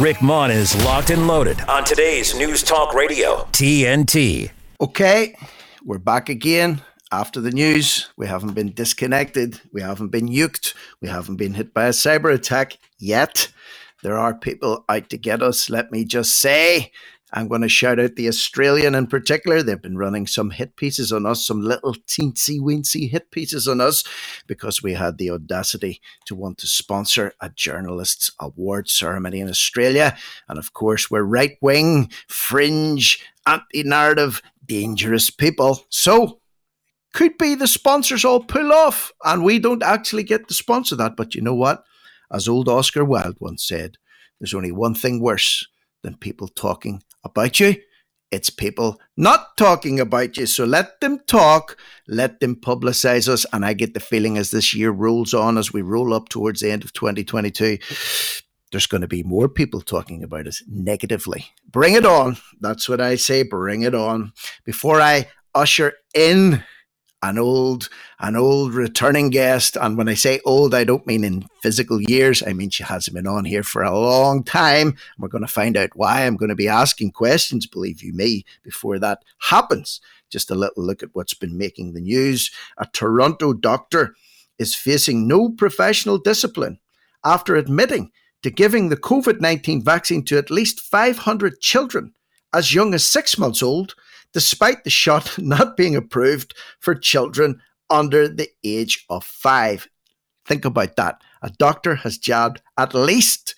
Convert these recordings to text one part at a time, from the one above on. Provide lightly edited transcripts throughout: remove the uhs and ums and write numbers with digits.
Rick Mon is locked and loaded on today's News Talk Radio, TNT. Okay, we're back again after the news. We haven't been disconnected. We haven't been nuked. We haven't been hit by a cyber attack yet. There are people out to get us, let me just say. I'm going to shout out the Australian in particular. They've been running some hit pieces on us, some little teensy-weensy hit pieces on us, because we had the audacity to want to sponsor a journalists' award ceremony in Australia. And of course, we're right-wing, fringe, anti-narrative, dangerous people. So, could be the sponsors all pull off and we don't actually get to sponsor that. But you know what? As old Oscar Wilde once said, there's only one thing worse than people talking about you. It's people not talking about you. So let them talk, let them publicize us. And I get the feeling as this year rolls on, as we roll up towards the end of 2022, there's going to be more people talking about us negatively. Bring it on. That's what I say. Bring it on. Before I usher in an old returning guest. And when I say old, I don't mean in physical years. I mean, she hasn't been on here for a long time. We're going to find out why. I'm going to be asking questions, believe you me, before that happens. Just a little look at what's been making the news. A Toronto doctor is facing no professional discipline after admitting to giving the COVID-19 vaccine to at least 500 children as young as 6 months old, despite the shot not being approved for children under the age of 5. Think about that. A doctor has jabbed at least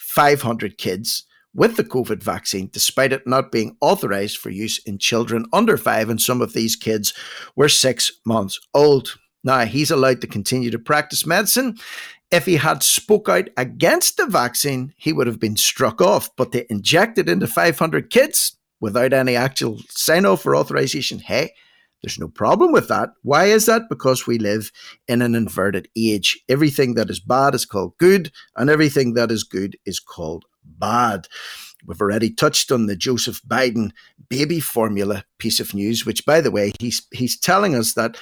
500 kids with the COVID vaccine, despite it not being authorized for use in children under 5, and some of these kids were 6 months old. Now, he's allowed to continue to practice medicine. If he had spoke out against the vaccine, he would have been struck off, but they injected into 500 kids without any actual sign-off or authorization. Hey, there's no problem with that. Why is that? Because we live in an inverted age. Everything that is bad is called good, and everything that is good is called bad. We've already touched on the Joseph Biden baby formula piece of news, which, by the way, he's telling us that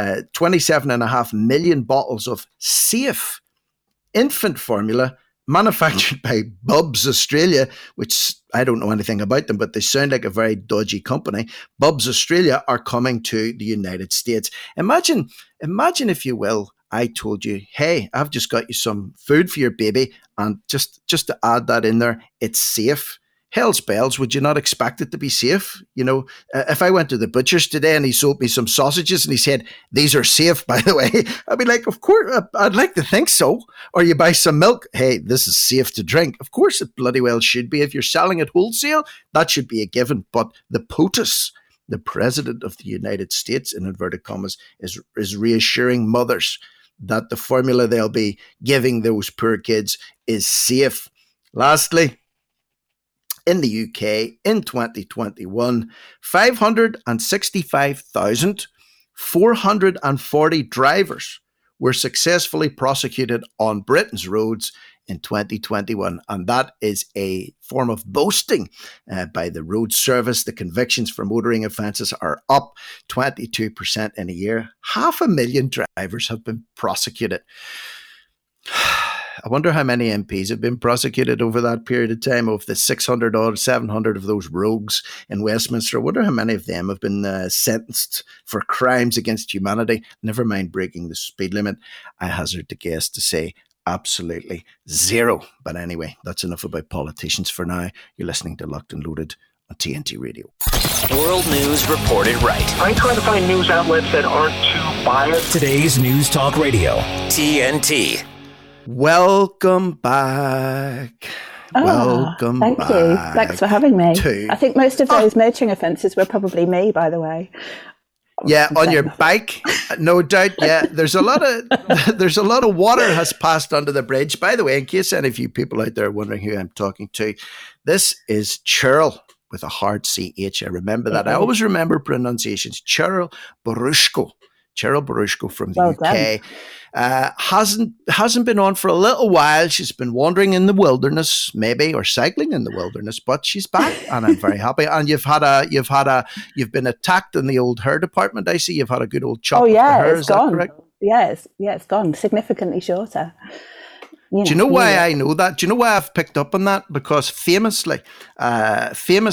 27.5 million bottles of safe infant formula manufactured by Bubs Australia, which I don't know anything about them, but they sound like a very dodgy company. Bubs Australia are coming to the United States. Imagine, if you will, I told you, hey, I've just got you some food for your baby, and just to add that in there, it's safe. Hell's bells, would you not expect it to be safe? You know, if I went to the butcher's today and he sold me some sausages and he said, these are safe, by the way, I'd be like, of course, I'd like to think so. Or you buy some milk, hey, this is safe to drink. Of course it bloody well should be. If you're selling at wholesale, that should be a given. But the POTUS, the President of the United States, in inverted commas, is reassuring mothers that the formula they'll be giving those poor kids is safe. Lastly, in the UK, in 2021, 565,440 drivers were successfully prosecuted on Britain's roads in 2021. And that is a form of boasting by the road service. The convictions for motoring offences are up 22% in a year. 500,000 drivers have been prosecuted. I wonder how many MPs have been prosecuted over that period of time. Of the 600 or 700 of those rogues in Westminster, I wonder how many of them have been sentenced for crimes against humanity, never mind breaking the speed limit. I hazard to guess to say absolutely zero. But anyway, that's enough about politicians for now. You're listening to Locked and Loaded on TNT Radio. World news reported right. I try to find news outlets that aren't too biased. Today's News Talk Radio, TNT. Welcome back. Welcome thank back. you. Thanks for having me. I think most of those motoring offences were probably me, by the way. Yeah, on your bike, no doubt. Yeah, there's a lot of water has passed under the bridge. By the way, in case any of you people out there are wondering who I'm talking to, this is Cheryl with a hard CH. I remember that. I always remember pronunciations. Cheryl Barushko. Cheryl Barushko from the UK. Hasn't been on for a little while. She's been wandering in the wilderness, maybe, or cycling in the wilderness, but she's back, and I'm very happy. And you've been attacked in the old hair department. I see you've had a good old chop. Oh yeah, with the hair. it's gone. Yeah, it's gone significantly shorter. Do you know why I know that? Do you know why I've picked up on that? Because famously on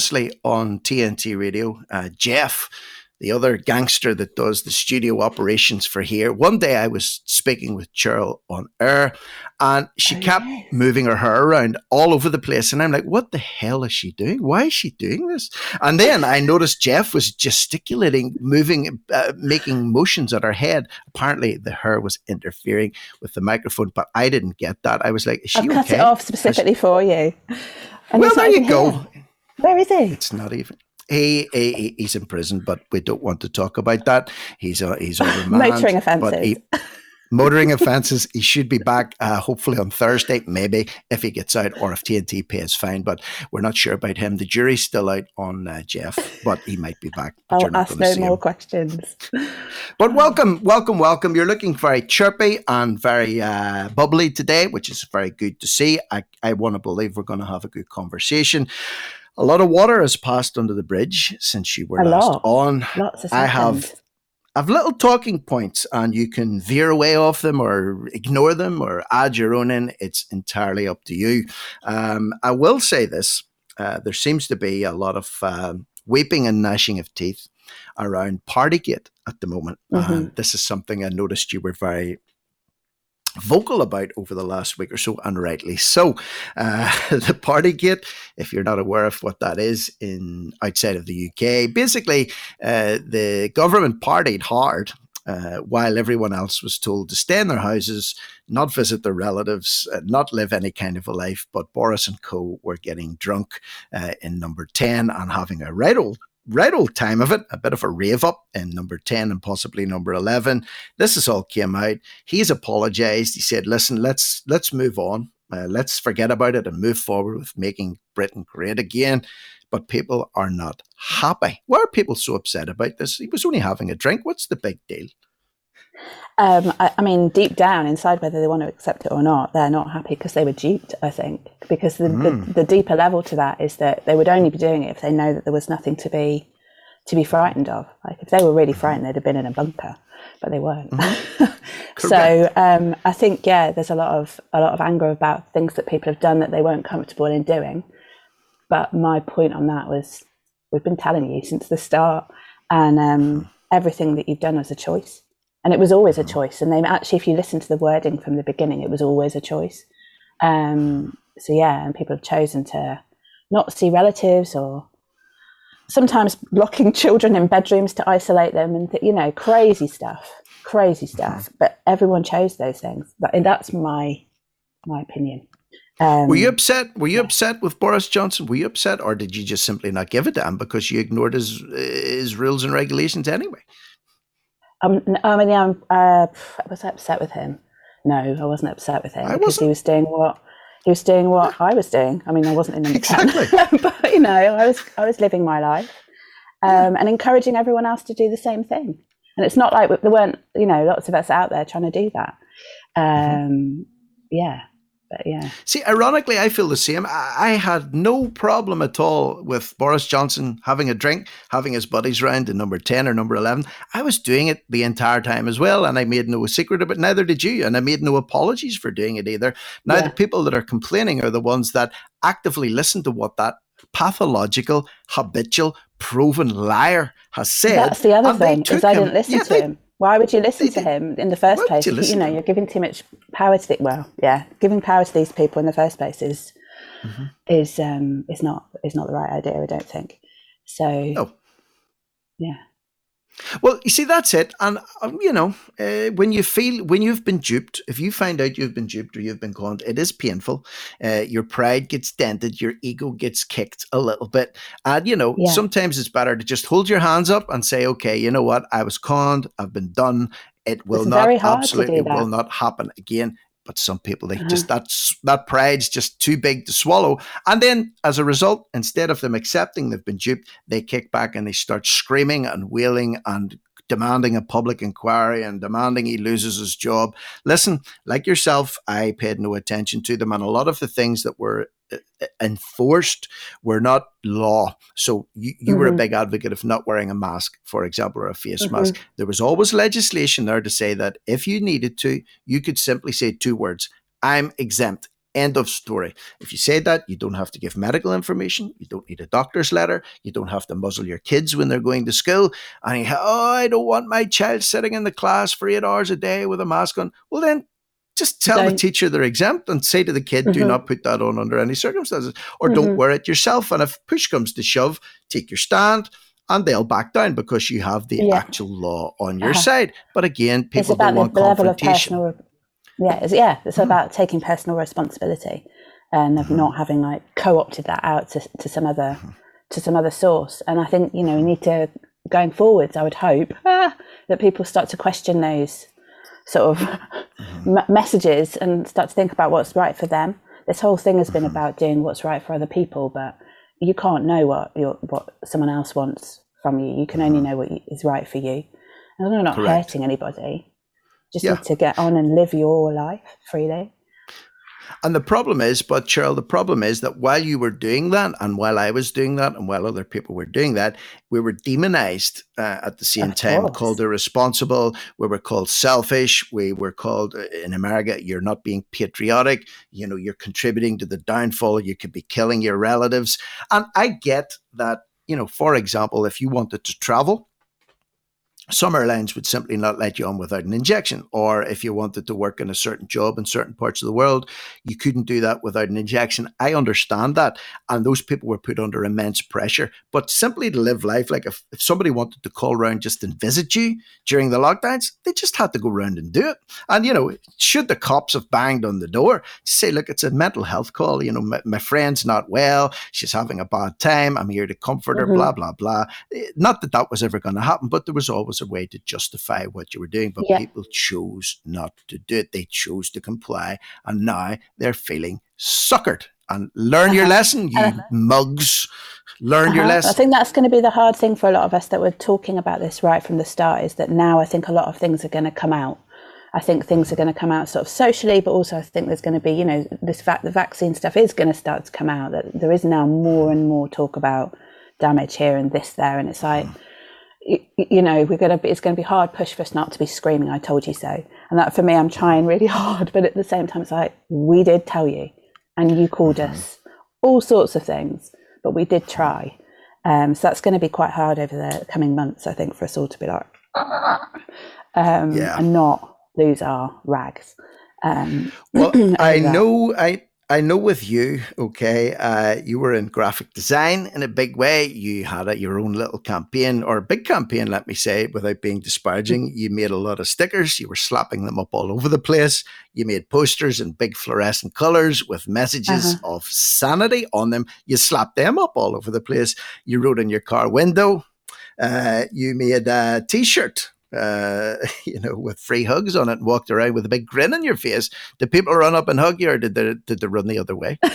TNT Radio, Jeff, the other gangster that does the studio operations for here, one day I was speaking with Cheryl on air, and she kept moving her hair around all over the place. And I'm like, what the hell is she doing? Why is she doing this? And then I noticed Jeff was gesticulating, moving, making motions at her head. Apparently the hair was interfering with the microphone, but I didn't get that. I was like, is she okay? I've cut it off specifically for you. And well, there you go. Where is he? It's not even. He's in prison, but we don't want to talk about that. He's on remand. Motoring offences. Motoring offences. He should be back hopefully on Thursday, maybe, if he gets out or if TNT pays fine. But we're not sure about him. The jury's still out on Jeff, but he might be back. I'll ask no more questions. But welcome. You're looking very chirpy and very bubbly today, which is very good to see. I want to believe we're going to have a good conversation. A lot of water has passed under the bridge since you were last on. Lots has happened. I have little talking points, and you can veer away off them or ignore them or add your own in. It's entirely up to you. I will say this. There seems to be a lot of weeping and gnashing of teeth around Partygate at the moment. And this is something I noticed you were very vocal about over the last week or so, and rightly so. The Partygate, if you're not aware of what that is outside of the UK, basically the government partied hard while everyone else was told to stay in their houses, not visit their relatives, not live any kind of a life. But Boris and co were getting drunk in Number 10 and having a right old time of it, a bit of a rave up in Number 10 and possibly Number 11. This has all came out. He's apologised. He said, listen, let's move on. Let's forget about it and move forward with making Britain great again. But people are not happy. Why are people so upset about this? He was only having a drink. What's the big deal? I mean, deep down inside, whether they want to accept it or not, they're not happy because they were duped, I think. Because the deeper level to that is that they would only be doing it if they know that there was nothing to be frightened of. Like, if they were really frightened, they'd have been in a bunker, but they weren't. So I think, there's a lot of anger about things that people have done that they weren't comfortable in doing. But my point on that was, we've been telling you since the start, and everything that you've done was a choice. And it was always a choice. And they actually, if you listen to the wording from the beginning, it was always a choice. And people have chosen to not see relatives, or sometimes locking children in bedrooms to isolate them, and crazy stuff. But everyone chose those things. And that's my opinion. Were you upset? Were you upset with Boris Johnson? Were you upset, or did you just simply not give a damn because you ignored his rules and regulations anyway? Was I upset with him? No, I wasn't upset with him because he was doing what I was doing. I mean, I wasn't in Number 10, but I was living my life and encouraging everyone else to do the same thing. And it's not like there weren't lots of us out there trying to do that. But yeah. See, ironically, I feel the same. I had no problem at all with Boris Johnson having a drink, having his buddies round in Number 10 or Number 11. I was doing it the entire time as well, and I made no secret of it. Neither did you, and I made no apologies for doing it either. Now, the people that are complaining are the ones that actively listen to what that pathological, habitual, proven liar has said. That's the other thing, is I didn't listen to him. Why would you listen to him in the first place? You're giving too much power to giving power to these people in the first place is not the right idea, I don't think. So, yeah. Well, you see, that's it. And, when you've been duped, if you find out you've been duped or you've been conned, it is painful. Your pride gets dented, your ego gets kicked a little bit. And, sometimes it's better to just hold your hands up and say, okay, you know what? I was conned. I've been done. It will not happen again. But some people, they just, that pride's just too big to swallow. And then as a result, instead of them accepting they've been duped, they kick back and they start screaming and wailing and demanding a public inquiry and demanding he loses his job. Listen, like yourself, I paid no attention to them. And a lot of the things that were enforced were not law. So you were a big advocate of not wearing a mask, for example, or a face mask. There was always legislation there to say that if you needed to, you could simply say two words, I'm exempt. End of story. If you say that, you don't have to give medical information. You don't need a doctor's letter. You don't have to muzzle your kids when they're going to school. And I don't want my child sitting in the class for 8 hours a day with a mask on. Well, then just tell the teacher they're exempt and say to the kid, do not put that on under any circumstances, or don't wear it yourself. And if push comes to shove, take your stand. And they'll back down because you have the actual law on your side. But again, people don't want confrontation. It's about taking personal responsibility and of not having like co-opted that out to some other source. And I think, we need to, going forwards, I would hope that people start to question those sort of messages and start to think about what's right for them. This whole thing has been about doing what's right for other people, but you can't know what someone else wants from you. You can only know what is right for you. And we're not hurting anybody. Just need to get on and live your life freely. And the problem is, Cheryl, the problem is that while you were doing that, and while I was doing that, and while other people were doing that, we were demonized at the same time, called irresponsible. We were called selfish. We were called, in America, you're not being patriotic. You're contributing to the downfall. You could be killing your relatives. And I get that, for example, if you wanted to travel, some airlines would simply not let you on without an injection. Or if you wanted to work in a certain job in certain parts of the world, you couldn't do that without an injection. I understand that. And those people were put under immense pressure. But simply to live life, like if somebody wanted to call around just and visit you during the lockdowns, they just had to go around and do it. And, should the cops have banged on the door to say, look, it's a mental health call. My friend's not well. She's having a bad time. I'm here to comfort her, blah, blah, blah. Not that that was ever going to happen, but there was always a way to justify what you were doing, but people chose not to do it. They chose to comply, and now they're feeling suckered. And learn your lesson, you mugs. Learn your lesson. I think that's going to be the hard thing for a lot of us that were talking about this right from the start, is that now I think a lot of things are going to come out. I think things are going to come out sort of socially, but also I think there's going to be, the vaccine stuff is going to start to come out. That there is now more and more talk about damage here and this there, and it's like, it's going to be hard push for us not to be screaming, I told you so. And that for me, I'm trying really hard, but at the same time, it's like, we did tell you, and you called us all sorts of things, but we did try. So that's going to be quite hard over the coming months, I think, for us all to be like, and not lose our rags. Well, I know with you, you were in graphic design in a big way. You had your own little campaign, or a big campaign, let me say, without being disparaging. You made a lot of stickers. You were slapping them up all over the place. You made posters in big fluorescent colors with messages of sanity on them. You slapped them up all over the place. You wrote in your car window. You made a T-shirt with free hugs on it, and walked around with a big grin on your face. Did people run up and hug you, or did they run the other way?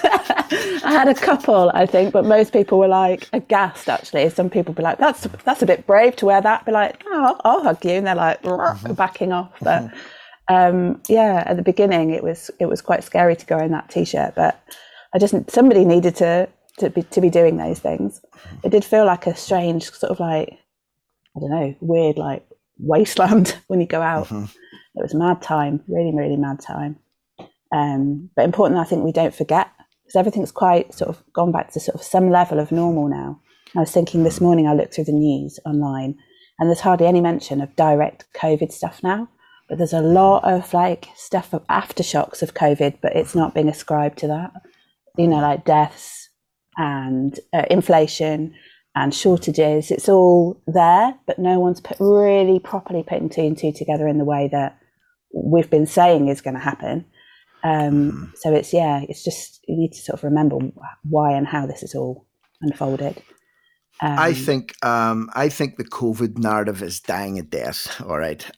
I had a couple, I think, but most people were like aghast, actually. Some people be like, that's a bit brave to wear that. Be like, oh, I'll hug you. And they're like, backing off. But at the beginning, it was quite scary to go in that T-shirt, but somebody needed to be doing those things. It did feel like a strange sort of like, I don't know, weird like wasteland when you go out. It was mad time, really, really mad time. But important, I think we don't forget, because everything's quite sort of gone back to sort of some level of normal now. I was thinking this morning, I looked through the news online, and there's hardly any mention of direct COVID stuff now, but there's a lot of like stuff of aftershocks of COVID, but it's not being ascribed to that. Like deaths and inflation and shortages. It's all there, but no one's really properly putting two and two together in the way that we've been saying is going to happen. So it's just, you need to sort of remember why and how this is all unfolded. I think the COVID narrative is dying a death. All right.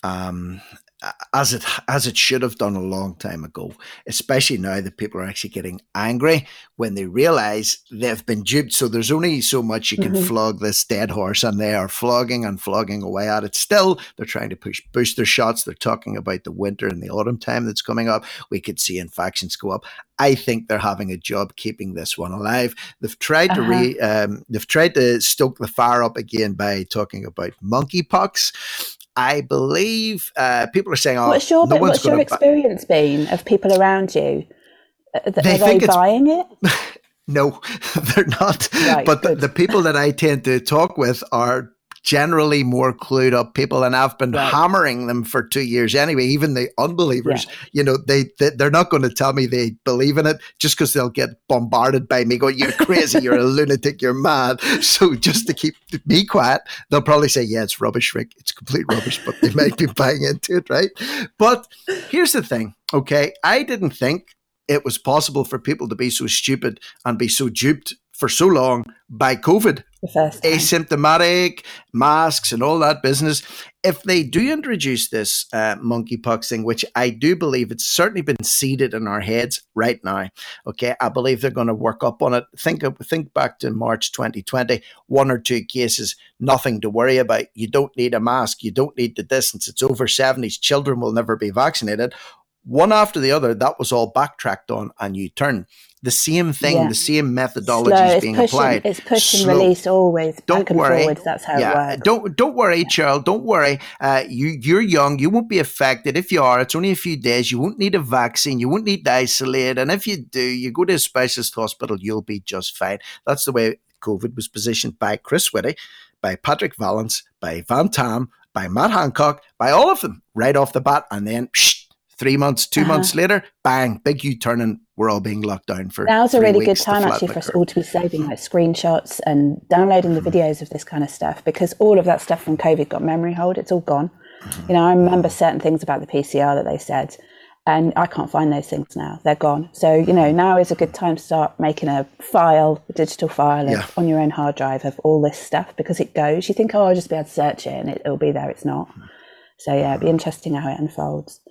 As it should have done a long time ago, especially now that people are actually getting angry when they realize they've been duped. So there's only so much you can flog this dead horse, and they are flogging away at it. Still, they're trying to push booster shots. They're talking about the winter and the autumn time that's coming up. We could see infections go up. I think they're having a job keeping this one alive. They've tried to stoke the fire up again by talking about monkeypox. I believe people are saying, "Oh, What's your, no one's what's your going to." experience been of people around you? Are They they think it's- buying it? No, they're not. Right, But good. the people that I tend to talk with are generally more clued up people, and I've been Right. hammering them for 2 years anyway. Even the unbelievers, they're not going to tell me they believe in it just because they'll get bombarded by me going, "You're crazy, you're a lunatic, you're mad." So just to keep me quiet, they'll probably say, "Yeah, it's rubbish, Rick. It's complete rubbish," but they might be buying into it, right? But here's the thing, okay? I didn't think it was possible for people to be so stupid and be so duped for so long by COVID. The first time. Asymptomatic, masks and all that business. If they do introduce this monkeypox thing, which I do believe it's certainly been seeded in our heads right now, okay, I believe they're going to work up on it. Think back to March 2020, 1 or 2 cases, nothing to worry about. You don't need a mask. You don't need the distance. It's over 70s. Children will never be vaccinated. One after the other, that was all backtracked on and you turn. The same thing, the same methodology is being applied. It's push and release always, back and forwards. That's how it works. Don't worry, Cheryl. Don't worry. You're young. You won't be affected. If you are, it's only a few days. You won't need a vaccine. You won't need to isolate. And if you do, you go to a specialist hospital, you'll be just fine. That's the way COVID was positioned by Chris Whitty, by Patrick Vallance, by Van Tam, by Matt Hancock, by all of them right off the bat. And then 3 months, 2 months later, bang, big U-turn, and we're all being locked down for Now's a really good time to actually for us all to be saving like screenshots and downloading the videos of this kind of stuff, because all of that stuff from COVID got memory hold. It's all gone. You know, I remember certain things about the PCR that they said, and I can't find those things now. They're gone. So, you know, now is a good time to start making a digital file on your own hard drive of all this stuff, because it goes. You think, oh, I'll just be able to search it and it'll be there. It's not. So, yeah, it'd be interesting how it unfolds.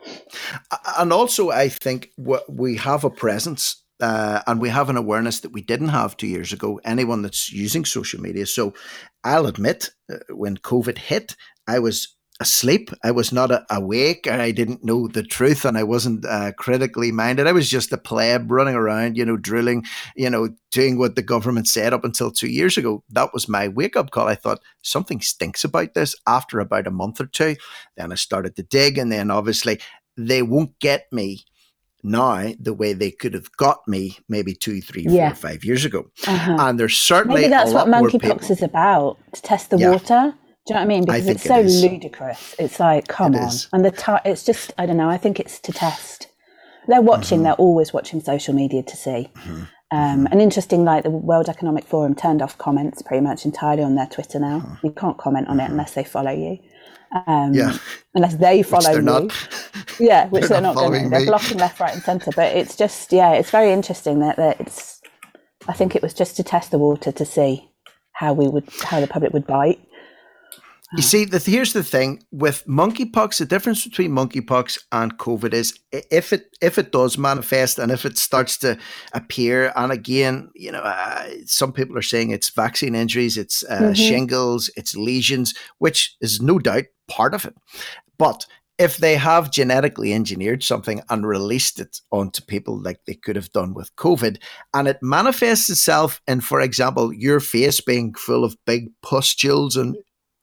And also, I think we have a presence and we have an awareness that we didn't have 2 years ago, anyone that's using social media. So I'll admit, when COVID hit, I was asleep. I was not awake. I didn't know the truth, and I wasn't critically minded. I was just a pleb running around, drilling, doing what the government said up until 2 years ago. That was my wake-up call. I thought something stinks about this. After about a month or two, then I started to dig, and then obviously they won't get me now the way they could have got me maybe 2, 3, 4, 5 years ago. And there's certainly maybe that's what monkeypox people is about, to test the water. Do you know what I mean? Because it's so ludicrous. It's like, come on. And it's just, I don't know, I think it's to test. They're watching, they're always watching social media to see. And interesting, like the World Economic Forum turned off comments pretty much entirely on their Twitter now. You can't comment on it unless they follow you. Unless they follow you. Which they're not going to. They're blocking left, right and centre. But it's just, it's very interesting that it's, I think it was just to test the water to see how the public would bite. You see, here's the thing with monkeypox. The difference between monkeypox and COVID is if it does manifest and if it starts to appear. And again, some people are saying it's vaccine injuries, it's shingles, it's lesions, which is no doubt part of it. But if they have genetically engineered something and released it onto people like they could have done with COVID, and it manifests itself in, for example, your face being full of big pustules and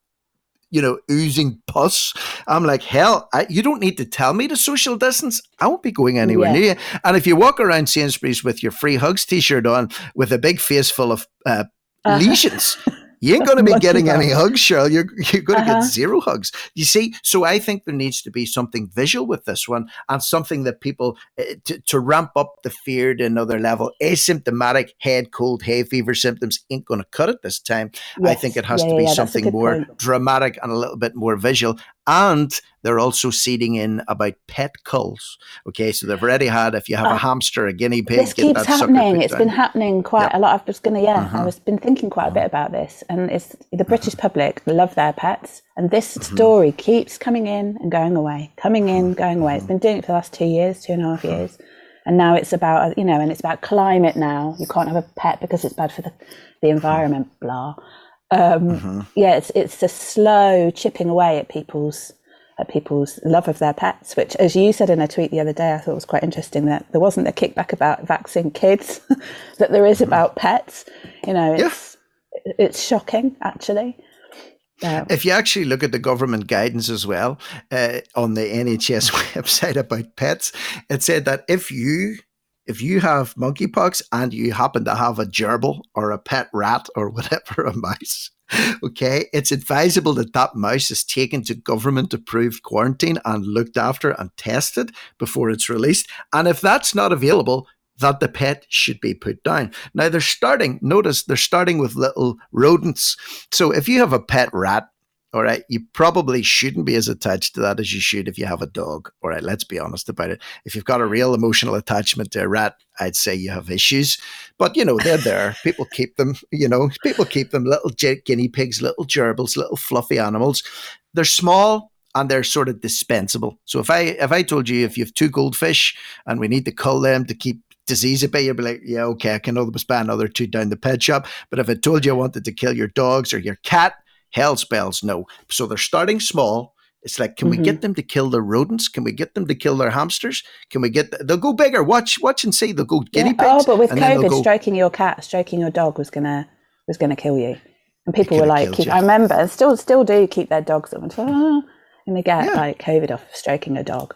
oozing pus. I'm like, hell, you don't need to tell me to social distance. I won't be going anywhere near you. And if you walk around Sainsbury's with your Free Hugs t-shirt on with a big face full of lesions, you ain't going to be getting any hugs, Cheryl. You're going to get 0 hugs. You see, so I think there needs to be something visual with this one, and something that people, to ramp up the fear to another level. Asymptomatic head cold, hay fever symptoms ain't going to cut it this time. Yes. I think it has to be something more dramatic and a little bit more visual. And they're also seeding in about pet culls. Okay, so they've already had, if you have a hamster, a guinea pig, this keeps happening. It's been happening quite a lot. I've just I was been thinking quite a bit about this, and it's the British public love their pets, and this story keeps coming in and going away, coming in, going away. It's been doing it for the last 2 years, 2.5 years, and now it's about and it's about climate. Now you can't have a pet because it's bad for the environment. Blah. It's a slow chipping away at people's love of their pets, which, as you said in a tweet the other day, I thought was quite interesting, that there wasn't a kickback about vaccine kids that there is about pets. It's shocking, actually. If you actually look at the government guidance as well on the NHS website about pets, it said that if you have monkeypox and you happen to have a gerbil or a pet rat or whatever, a mouse, okay, it's advisable that mouse is taken to government-approved quarantine and looked after and tested before it's released. And if that's not available, that the pet should be put down. Now they're starting with little rodents. So if you have a pet rat, all right, you probably shouldn't be as attached to that as you should if you have a dog. All right, let's be honest about it. If you've got a real emotional attachment to a rat, I'd say you have issues. But, they're there. People keep them, little guinea pigs, little gerbils, little fluffy animals. They're small and they're sort of dispensable. So if I told you if you have 2 goldfish and we need to cull them to keep disease at bay, you'd be like, yeah, okay, I can always buy another 2 down the pet shop. But if I told you I wanted to kill your dogs or your cat, hell's bells, no. So they're starting small. It's like, can we get them to kill their rodents? Can we get them to kill their hamsters? They'll go bigger. Watch and see. They'll go guinea pigs. Oh, but with COVID, stroking your cat, stroking your dog was gonna kill you. And people were like, I remember, still do keep their dogs up and they get like COVID off stroking a dog.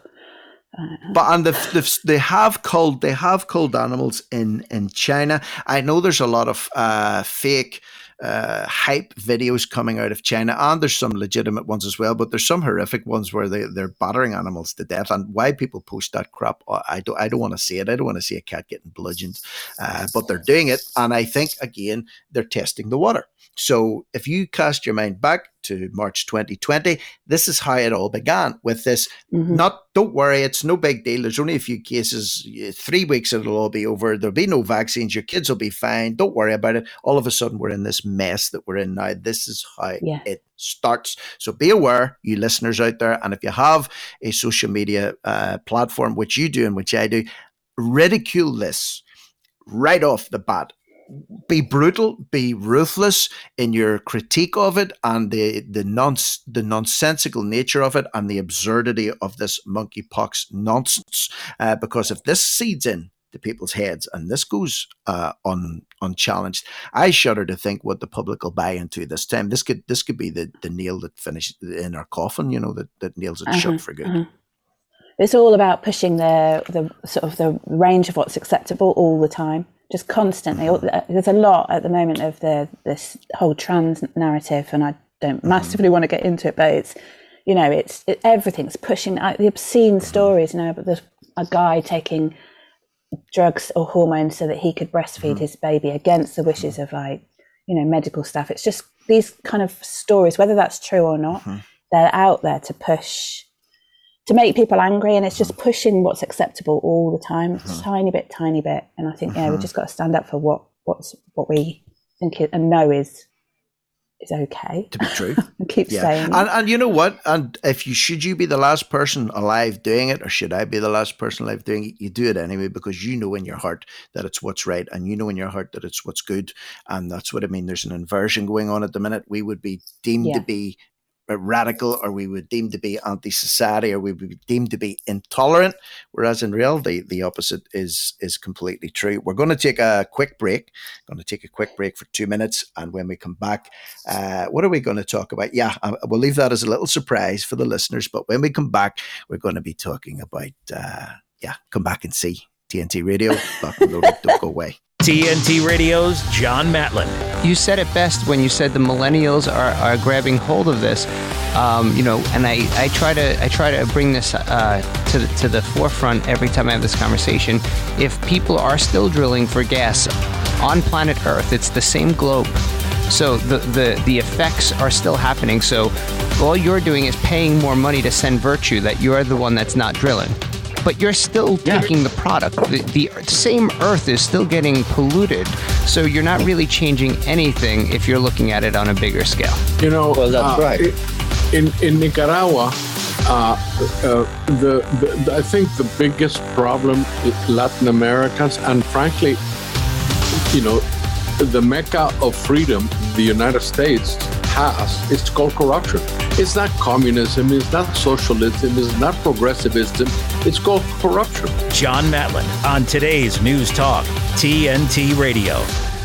But they have culled animals in China. I know there's a lot of fake hype videos coming out of China, and there's some legitimate ones as well, but there's some horrific ones where they're battering animals to death. And why people post that crap, I don't want to see it. I don't want to see a cat getting bludgeoned, but they're doing it. And I think, again, they're testing the water. So if you cast your mind back to March 2020, this is how it all began with this. Don't worry, it's no big deal. There's only a few cases, 3 weeks it'll all be over. There'll be no vaccines. Your kids will be fine. Don't worry about it. All of a sudden we're in this mess that we're in now. This is how it starts. So be aware, you listeners out there. And if you have a social media platform, which you do and which I do, ridicule this right off the bat. Be brutal, be ruthless in your critique of it and the nonsensical nature of it and the absurdity of this monkeypox nonsense. Because if this seeds in to people's heads and this goes unchallenged, I shudder to think what the public will buy into this time. This could be the nail that finishes in our coffin, that nails it shut for good. It's all about pushing the sort of the range of what's acceptable all the time. Just constantly. There's a lot at the moment of this whole trans narrative, and I don't massively want to get into it, but it's everything's pushing the obscene stories. But there's a guy taking drugs or hormones so that he could breastfeed his baby against the wishes of medical staff. It's just these kind of stories, whether that's true or not, they're out there to push. To make people angry, and it's just pushing what's acceptable all the time. It's tiny bit. And I think, we've just got to stand up for what we think and know is okay. To be true. And keep saying. And you know what? And should you be the last person alive doing it, or should I be the last person alive doing it? You do it anyway, because you know in your heart that it's what's right, and you know in your heart that it's what's good. And that's what I mean. There's an inversion going on at the minute. We would be deemed to be radical, or we would deem to be anti-society, or we would be deemed to be intolerant, whereas in reality the opposite is completely true. We're going to take a quick break. For 2 minutes, and when we come back, what are we going to talk about? We'll leave that as a little surprise for the listeners, but when we come back, we're going to be talking about come back and see TNT Radio. Don't go away. TNT Radio's John Matland. You said it best when you said the millennials are grabbing hold of this, and I try to bring this to the forefront every time I have this conversation. If people are still drilling for gas on planet Earth, it's the same globe. So the effects are still happening. So all you're doing is paying more money to send virtue that you are the one that's not drilling. But you're still taking the product. The same Earth is still getting polluted. So you're not really changing anything if you're looking at it on a bigger scale. Well, that's right. In Nicaragua, I think the biggest problem is Latin Americans, and frankly, the mecca of freedom the United States has, it's called corruption. It's not communism, it's not socialism, it's not progressivism, it's called corruption. John Matland on today's News Talk, TNT Radio.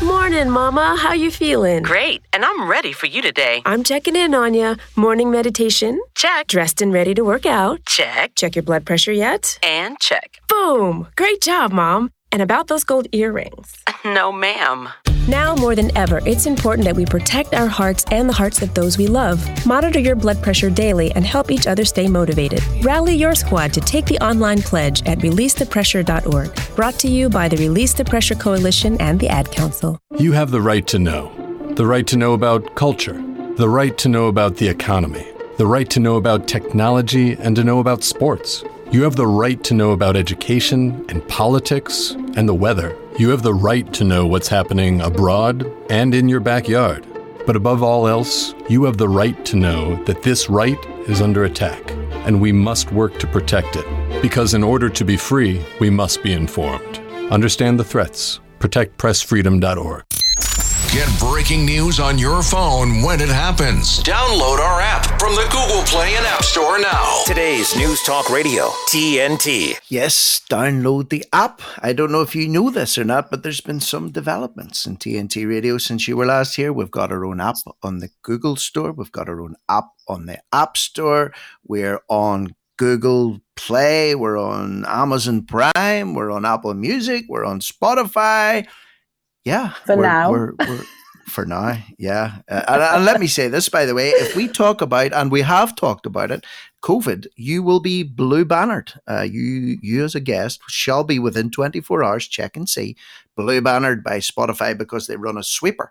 Morning, Mama. How you feeling? Great, and I'm ready for you today. I'm checking in on you. Morning meditation? Check. Dressed and ready to work out? Check. Check your blood pressure yet? And check. Boom! Great job, Mom. And about those gold earrings? No, ma'am. Now more than ever, it's important that we protect our hearts and the hearts of those we love. Monitor your blood pressure daily and help each other stay motivated. Rally your squad to take the online pledge at releasethepressure.org. Brought to you by the Release the Pressure Coalition and the Ad Council. You have the right to know. The right to know about culture. The right to know about the economy. The right to know about technology and to know about sports. You have the right to know about education and politics and the weather. You have the right to know what's happening abroad and in your backyard. But above all else, you have the right to know that this right is under attack, and we must work to protect it. Because in order to be free, we must be informed. Understand the threats. ProtectPressFreedom.org. Get breaking news on your phone when it happens. Download our app from the Google Play and App Store now. Today's News Talk Radio, TNT. Yes, download the app. I don't know if you know this or not, but there's been some developments in TNT Radio since you were last here. We've got our own app on the Google Store. We've got our own app on the App Store. We're on Google Play. We're on Amazon Prime. We're on Apple Music. We're on Spotify. Yeah. For now. We're for now, yeah. And let me say this, by the way, if we talk about, and we have talked about it, COVID, you will be blue bannered. You as a guest shall be within 24 hours, check and see, blue bannered by Spotify because they run a sweeper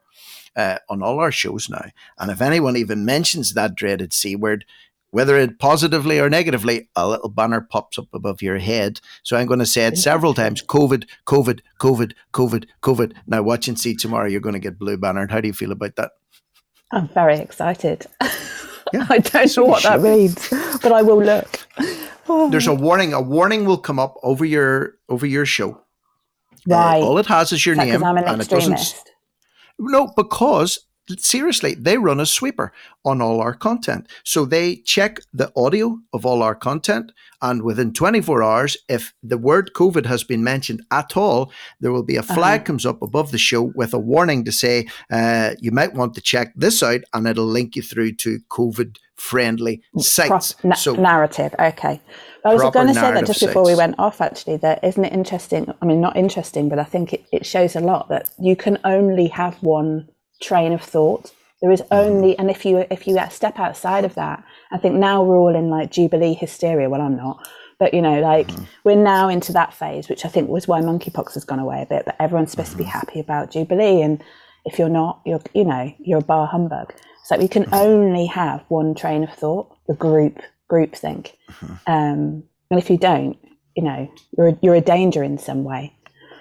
on all our shows now. And if anyone even mentions that dreaded C word, whether it positively or negatively, a little banner pops up above your head. So I'm going to say it several times. COVID, COVID, COVID, COVID, COVID. Now watch and see tomorrow. You're going to get blue bannered. How do you feel about that? I'm very excited. Yeah, I don't know what that means, but I will look. There's a warning. A warning will come up over your show. Right. All it has is your name. Because I'm an and it doesn't. extremist. No, because seriously, they run a sweeper on all our content. So they check the audio of all our content, and within 24 hours, if the word COVID has been mentioned at all, there will be a flag comes up above the show with a warning to say, you might want to check this out, and it'll link you through to COVID-friendly sites. Narrative, okay. I was going to say that just before we went off, actually, that isn't it interesting? I mean, not interesting, but I think it shows a lot that you can only have one train of thought. There is only, and if you step outside of that, I think now we're all in like Jubilee hysteria. Well, I'm not, but we're now into that phase, which I think was why monkeypox has gone away a bit. But everyone's supposed to be happy about Jubilee, and if you're not, you're a bar humbug. So we can only have one train of thought, the group think, and if you don't, you're a danger in some way,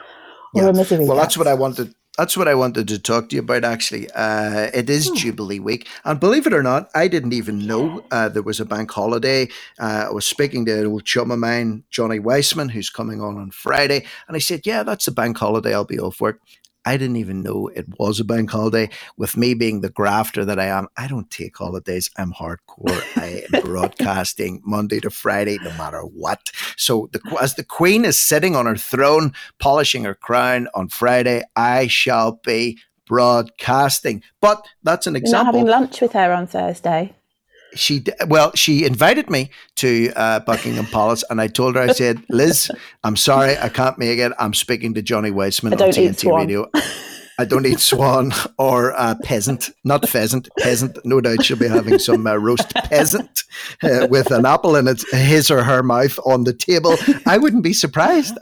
or a misery. Well, that's what I wanted. That's what I wanted to talk to you about, actually. It is Jubilee week. And believe it or not, I didn't even know there was a bank holiday. I was speaking to an old chum of mine, Johnny Weissman, who's coming on Friday. And I said, yeah, that's a bank holiday. I'll be off work. I didn't even know it was a bank holiday. With me being the grafter that I am, I don't take holidays. I'm hardcore. I am broadcasting Monday to Friday, no matter what. So as the Queen is sitting on her throne, polishing her crown on Friday, I shall be broadcasting. But that's an example. You're not having lunch with her on Thursday? She invited me to Buckingham Palace, and I told her, I said, Liz, I'm sorry, I can't make it. I'm speaking to Johnny Weissman on TNT Radio. I don't eat swan or peasant, not pheasant. Peasant, no doubt she'll be having some roast peasant with an apple in his or her mouth on the table. I wouldn't be surprised.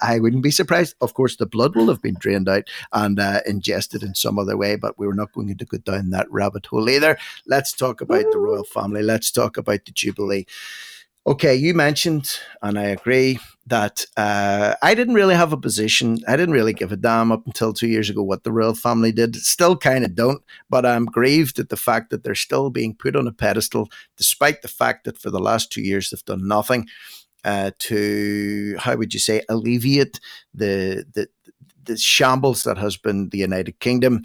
Of course, the blood will have been drained out and ingested in some other way, but we're not going to go down that rabbit hole either. Let's talk about the royal family. Let's talk about the Jubilee. Okay, you mentioned, and I agree, that I didn't really have a position. I didn't really give a damn up until 2 years ago what the royal family did. Still kind of don't, but I'm grieved at the fact that they're still being put on a pedestal, despite the fact that for the last 2 years they've done nothing to, how would you say, alleviate the the shambles that has been the United Kingdom.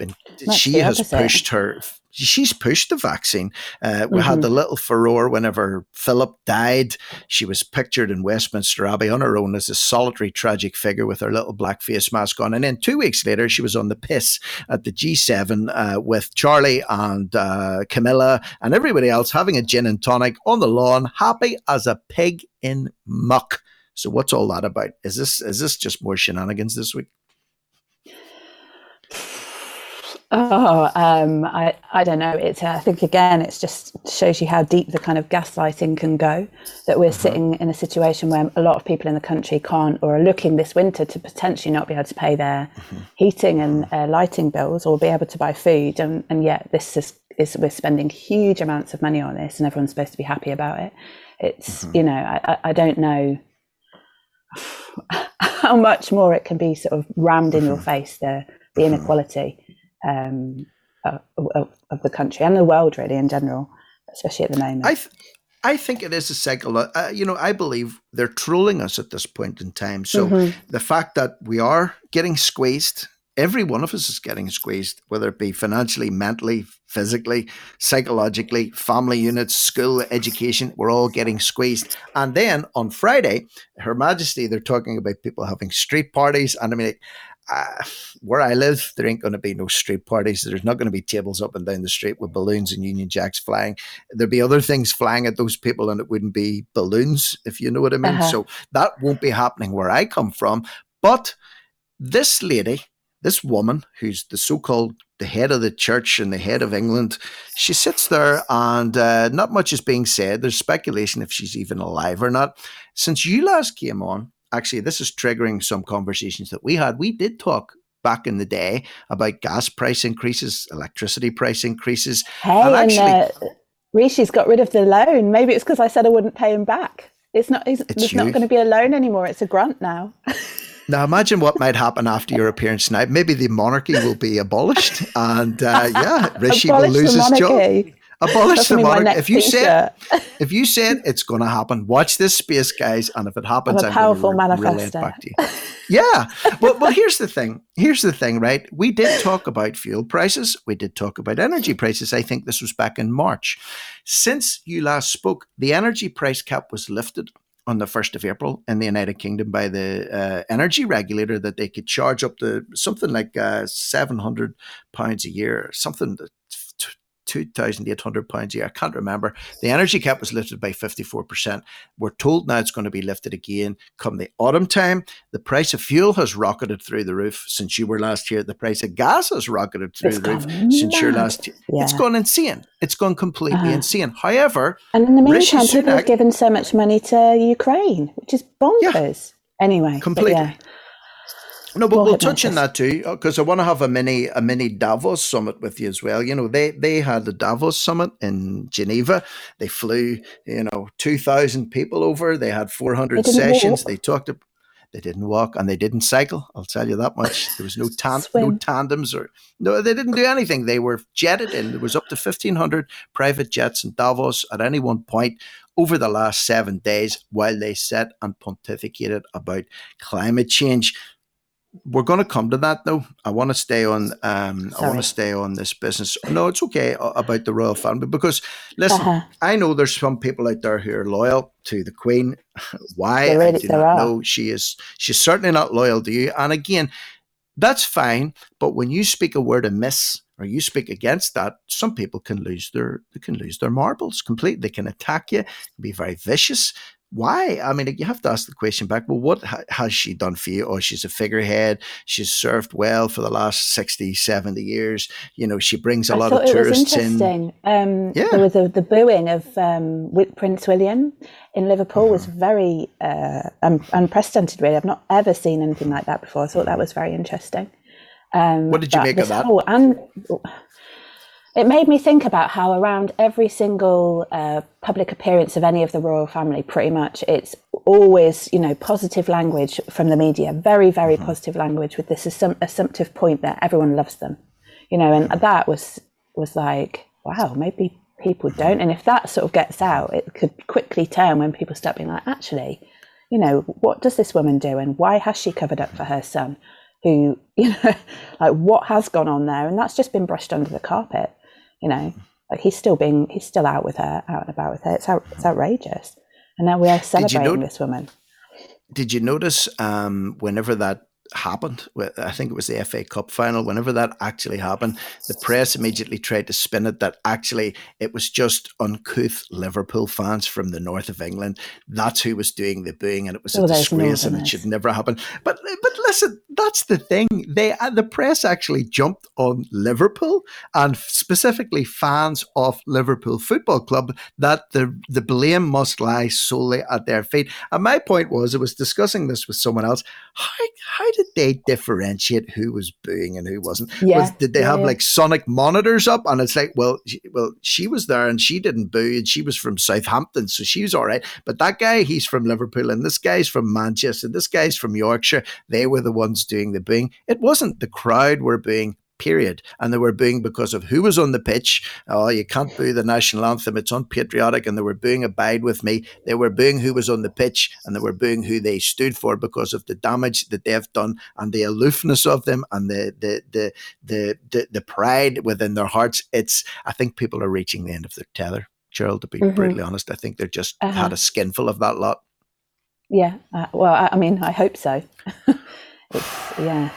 She's pushed the vaccine. We had the little furore whenever Philip died. She was pictured in Westminster Abbey on her own as a solitary, tragic figure with her little black face mask on. And then 2 weeks later, she was on the piss at the G7 with Charlie and Camilla and everybody else having a gin and tonic on the lawn, happy as a pig in muck. So what's all that about? Is this just more shenanigans this week? I don't know. I think again, it just shows you how deep the kind of gaslighting can go, that we're sitting in a situation where a lot of people in the country can't, or are looking this winter to potentially not be able to pay their heating and lighting bills or be able to buy food. And yet this is we're spending huge amounts of money on this and everyone's supposed to be happy about it. It's, you know, I don't know how much more it can be sort of rammed in your face, the inequality of the country and the world really in general, especially at the moment. I think it is a cycle. I believe they're trolling us at this point in time. So the fact that we are getting squeezed, every one of us is getting squeezed, whether it be financially, mentally, physically, psychologically, family units, school, education, we're all getting squeezed. And then on Friday, Her Majesty, they're talking about people having street parties. And I mean, where I live, there ain't going to be no street parties. There's not going to be tables up and down the street with balloons and Union Jacks flying. There'd be other things flying at those people and it wouldn't be balloons, if you know what I mean. So that won't be happening where I come from. But this lady, this woman who's the head of the church and the head of England, she sits there and not much is being said. There's speculation if she's even alive or not. Since you last came on, actually, this is triggering some conversations that we had. We did talk back in the day about gas price increases, electricity price increases. Hey, Rishi's got rid of the loan. Maybe it's because I said I wouldn't pay him back. There's not going to be a loan anymore. It's a grant now. Now, imagine what might happen after your appearance tonight. Maybe the monarchy will be abolished and Rishi will lose his job. Abolish the monarchy. If you said it's going to happen, watch this space, guys. And if it happens, I'm a powerful manifesto. Back to you. Yeah. Well, here's the thing. Right? We did talk about fuel prices. We did talk about energy prices. I think this was back in March. Since you last spoke, the energy price cap was lifted on the 1st of April in the United Kingdom by the energy regulator, that they could charge up to something like £700 a year, something that £2,800 a year. I can't remember. The energy cap was lifted by 54%. We're told now it's going to be lifted again come the autumn time. The price of fuel has rocketed through the roof since you were last here. The price of gas has rocketed through the roof since you're last here. Yeah. It's gone insane. It's gone completely insane. However, and in the meantime, people have given so much money to Ukraine, which is bonkers. Yeah, anyway, completely. No, but we'll touch on that too, because I want to have a mini Davos summit with you as well. You know, they had the Davos summit in Geneva. They flew, 2,000 people over. They had 400 sessions. They didn't walk and they didn't cycle. I'll tell you that much. There was no tandems they didn't do anything. They were jetted in. There was up to 1,500 private jets in Davos at any one point over the last 7 days while they sat and pontificated about climate change. We're going to come to that though. I want to stay on. I want to stay on this business. No, it's okay about the royal family because listen, I know there's some people out there who are loyal to the Queen. Why? I do not know. She's certainly not loyal to you. And again, that's fine. But when you speak a word amiss or you speak against that, some people can lose their marbles completely. They can attack you. Be very vicious. Why? I mean, you have to ask the question back, well, what has she done for you? Oh, she's a figurehead. She's served well for the last 60, 70 years. She brings a lot of tourists in. There was the booing of Prince William in Liverpool was very unprecedented, really. I've not ever seen anything like that before. I thought that was very interesting. What did you make of that? It made me think about how around every single public appearance of any of the royal family, pretty much, it's always, positive language from the media, very, very positive language with this assumptive point that everyone loves them, and that was like, wow, maybe people don't. And if that sort of gets out, it could quickly turn when people start being like, actually, what does this woman do and why has she covered up for her son, who, like what has gone on there, and that's just been brushed under the carpet. Like he's still out with her, out and about with her. It's outrageous, and now we are celebrating this woman. Did you notice whenever that happened, I think it was the FA Cup final, whenever that actually happened, the press immediately tried to spin it that actually it was just uncouth Liverpool fans from the north of England. That's who was doing the booing, and it was a disgrace and it should never happen. But listen, that's the thing. The press actually jumped on Liverpool and specifically fans of Liverpool Football Club that the blame must lie solely at their feet. And my point was, I was discussing this with someone else, how did they differentiate who was booing and who wasn't? Did they have like sonic monitors up? And it's like, well, she was there and she didn't boo, and she was from Southampton, so she was all right. But that guy, he's from Liverpool, and this guy's from Manchester, this guy's from Yorkshire. They were the ones doing the booing. It wasn't the crowd were booing, period. And they were booing because of who was on the pitch. Oh, you can't boo the national anthem, it's unpatriotic. And they were booing Abide With Me. They were booing who was on the pitch, and they were booing who they stood for because of the damage that they've done and the aloofness of them and the pride within their hearts. I think people are reaching the end of their tether, Cheryl, to be brutally honest. I think they're just had a skinful of that lot. Yeah. Well, I mean, I hope so. Yeah.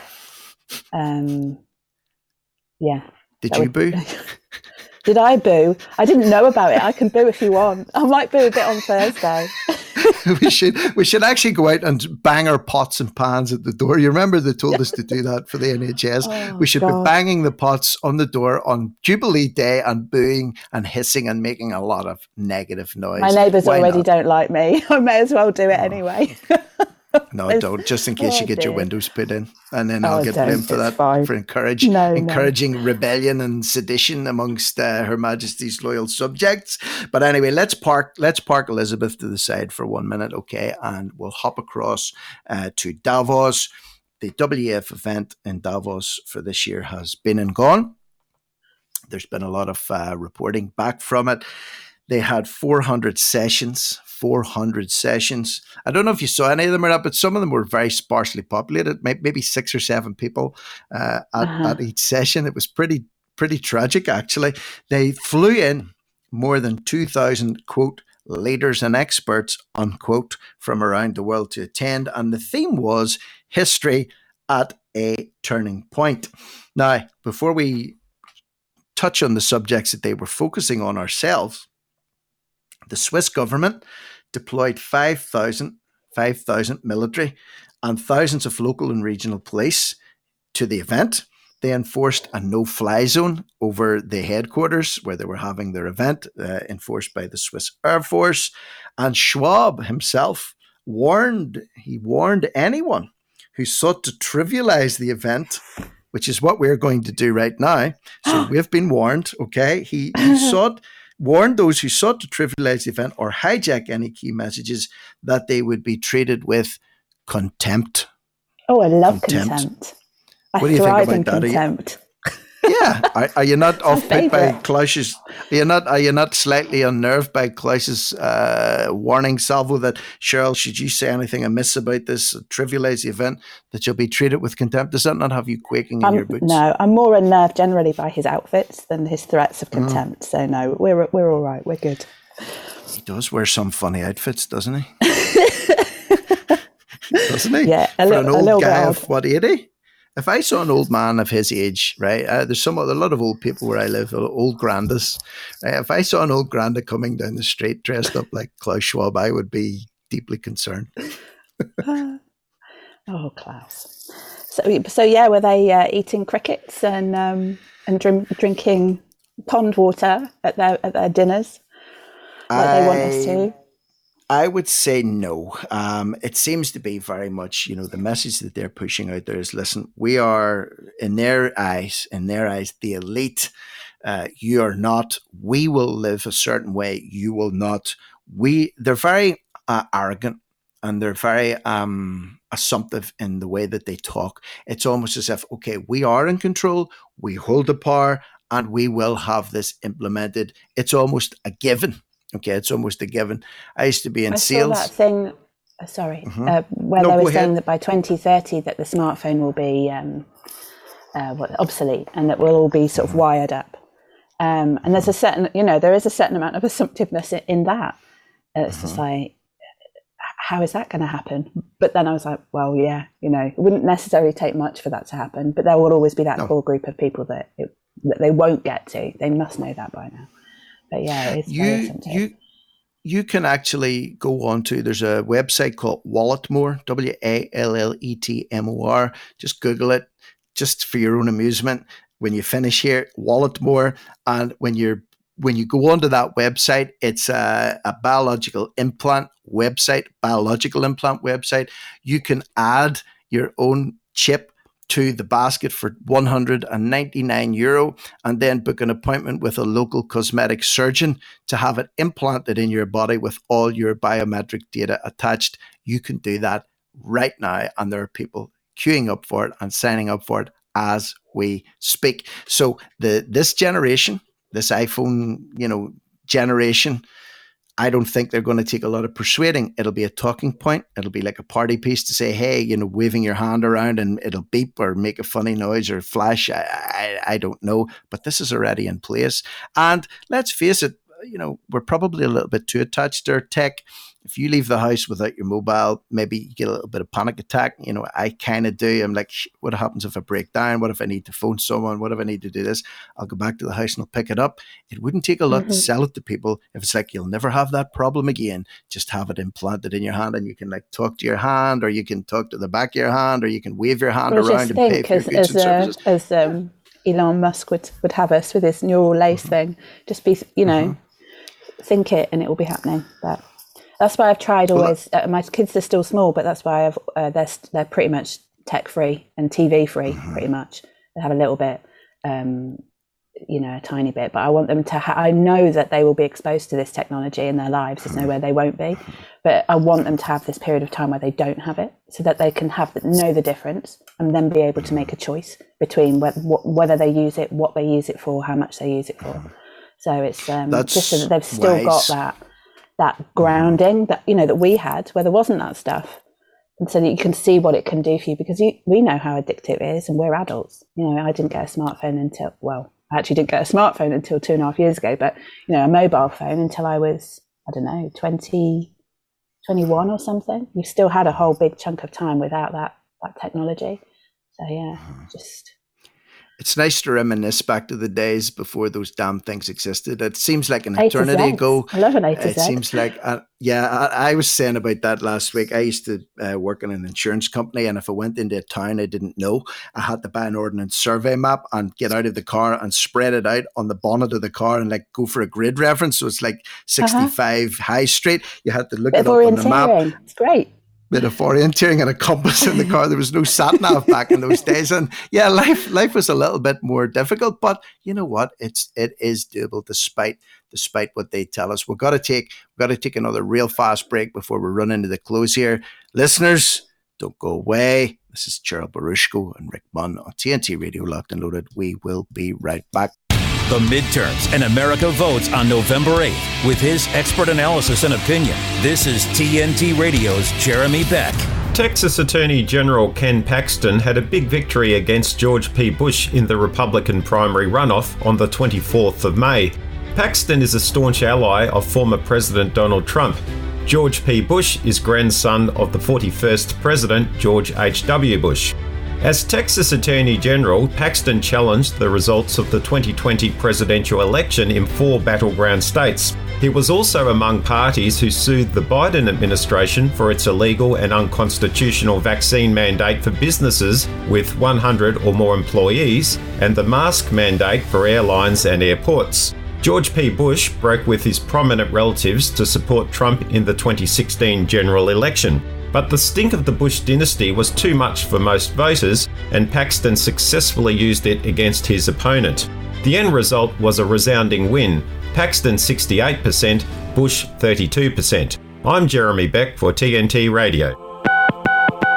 Yeah. Did you boo? Did I boo? I didn't know about it. I can boo if you want. I might boo a bit on Thursday. we should actually go out and bang our pots and pans at the door. You remember they told us to do that for the NHS. We should be banging the pots on the door on Jubilee Day and booing and hissing and making a lot of negative noise. My neighbours already don't like me. I may as well do it anyway. No, don't. Just in case you get your windows put in, and then I'll get blamed for that, for encouraging rebellion and sedition amongst Her Majesty's loyal subjects. But anyway, let's park Elizabeth to the side for 1 minute, okay? And we'll hop across to Davos. The WEF event in Davos for this year has been and gone. There's been a lot of reporting back from it. They had 400 sessions. I don't know if you saw any of them or not, but some of them were very sparsely populated, maybe 6 or 7 people at each session. It was pretty tragic, actually. They flew in more than 2,000, quote, leaders and experts, unquote, from around the world to attend. And the theme was history at a turning point. Now, before we touch on the subjects that they were focusing on ourselves, the Swiss government deployed 5,000 military and thousands of local and regional police to the event. They enforced a no-fly zone over the headquarters where they were having their event, enforced by the Swiss Air Force. And Schwab himself warned anyone who sought to trivialize the event, which is what we're going to do right now. So we've been warned, okay? He warned those who sought to trivialize the event or hijack any key messages that they would be treated with contempt. Oh, I love contempt. What do you think about that? Contempt. Yeah, are you not off-put by Klaus's? Are you not slightly unnerved by Klaus's warning salvo that, Cheryl, should you say anything amiss about this, trivialize the event, that you'll be treated with contempt? Does that not have you quaking in your boots? No, I'm more unnerved generally by his outfits than his threats of contempt. So no, we're all right. We're good. He does wear some funny outfits, doesn't he? Doesn't he? Yeah, for an old guy of what, 80? If I saw an old man of his age, right, there's a lot of old people where I live, old grandas. Right? If I saw an old granda coming down the street dressed up like Klaus Schwab, I would be deeply concerned. Oh, Klaus. So yeah, were they eating crickets and drinking pond water at their dinners like they want us to? I would say no. It seems to be very much, the message that they're pushing out there is, listen, we are, in their eyes, the elite. You are not. We will live a certain way. You will not. They're very arrogant, and they're very assumptive in the way that they talk. It's almost as if, okay, we are in control, we hold the power, and we will have this implemented. It's almost a given. Okay, it's almost a given. I used to be in sales. I saw that thing where they were saying that by 2030 that the smartphone will be obsolete and that we'll all be sort of wired up. And there's a certain, there is a certain amount of assumptiveness in that. It's just like, how is that going to happen? But then I was like, well, yeah, it wouldn't necessarily take much for that to happen, but there will always be that core group of people that they won't get to. They must know that by now. But yeah, it's very assumptive. You can actually go on to, there's a website called Walletmore, Walletmor. Just Google it, just for your own amusement. When you finish here, Walletmore, and when you go onto that website, it's a biological implant website. You can add your own chip to the basket for €199 and then book an appointment with a local cosmetic surgeon to have it implanted in your body with all your biometric data attached. You can do that right now, and there are people queuing up for it and signing up for it as we speak. So this generation, this iPhone, generation, I don't think they're going to take a lot of persuading. It'll be a talking point. It'll be like a party piece to say, hey, waving your hand around and it'll beep or make a funny noise or flash. I don't know, but this is already in place. And let's face it, we're probably a little bit too attached to our tech. If you leave the house without your mobile, maybe you get a little bit of panic attack. I kind of do. I'm like, what happens if I break down? What if I need to phone someone? What if I need to do this? I'll go back to the house and I'll pick it up. It wouldn't take a lot to sell it to people. If it's like, you'll never have that problem again, just have it implanted in your hand and you can talk to your hand, or you can talk to the back of your hand, or you can wave your hand around and pay for your goods and services. As Elon Musk would have us with his neural lace thing, just be, think it and it will be happening. But that's why I've tried always. My kids are still small, but that's why they're pretty much tech free and TV free. Pretty much, they have a little bit, a tiny bit. But I want them to. I know that they will be exposed to this technology in their lives. There's nowhere they won't be. But I want them to have this period of time where they don't have it, so that they can know the difference and then be able to make a choice between whether they use it, what they use it for, how much they use it for. So it's just so that they've still got that grounding that that we had, where there wasn't that stuff, and so that you can see what it can do for you, because we know how addictive it is, and we're adults. I didn't get a smartphone until I actually didn't get a smartphone until 2.5 years ago, but a mobile phone until I was 20, 21 or something. You still had a whole big chunk of time without that technology. So yeah, just. It's nice to reminisce back to the days before those damn things existed. It seems like an eternity ago. I love an A to Z. It seems like, I was saying about that last week. I used to work in an insurance company, and if I went into a town I didn't know, I had to buy an ordnance survey map and get out of the car and spread it out on the bonnet of the car and go for a grid reference. So it's like 65 High Street. You had to look it up on the map. It's great. Bit of orienteering and a compass in the car. There was no sat nav back in those days, and life was a little bit more difficult. But you know what? It is doable despite what they tell us. We've got to take another real fast break before we run into the close here. Listeners, don't go away. This is Gerald Barushko and Rick Munn on TNT Radio, Locked and Loaded. We will be right back. The midterms and America votes on November 8th. With his expert analysis and opinion, this is TNT Radio's Jeremy Beck. Texas Attorney General Ken Paxton had a big victory against George P. Bush in the Republican primary runoff on the 24th of May. Paxton is a staunch ally of former President Donald Trump. George P. Bush is grandson of the 41st President George H.W. Bush. As Texas Attorney General, Paxton challenged the results of the 2020 presidential election in 4 battleground states. He was also among parties who sued the Biden administration for its illegal and unconstitutional vaccine mandate for businesses with 100 or more employees and the mask mandate for airlines and airports. George P. Bush broke with his prominent relatives to support Trump in the 2016 general election. But the stink of the Bush dynasty was too much for most voters, and Paxton successfully used it against his opponent. The end result was a resounding win. Paxton 68%, Bush 32%. I'm Jeremy Beck for TNT Radio. And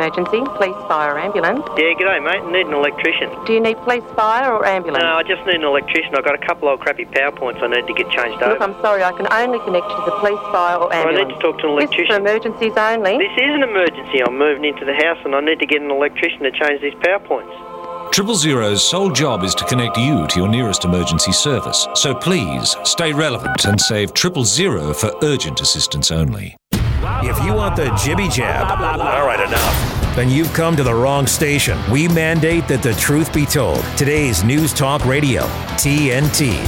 emergency? Police, fire, ambulance? Yeah, g'day, mate. I need an electrician. Do you need police, fire, or ambulance? No, I just need an electrician. I've got a couple of crappy power points I need to get changed over. Look, I'm sorry, I can only connect you to the police, fire, or ambulance. I need to talk to an electrician. This is for emergencies only. This is an emergency. I'm moving into the house and I need to get an electrician to change these power points. 000's sole job is to connect you to your nearest emergency service. So please, stay relevant and save 000 for urgent assistance only. If you want the jibby jab, all right, enough, then you've come to the wrong station. We mandate that the truth be told. Today's News Talk Radio, TNT.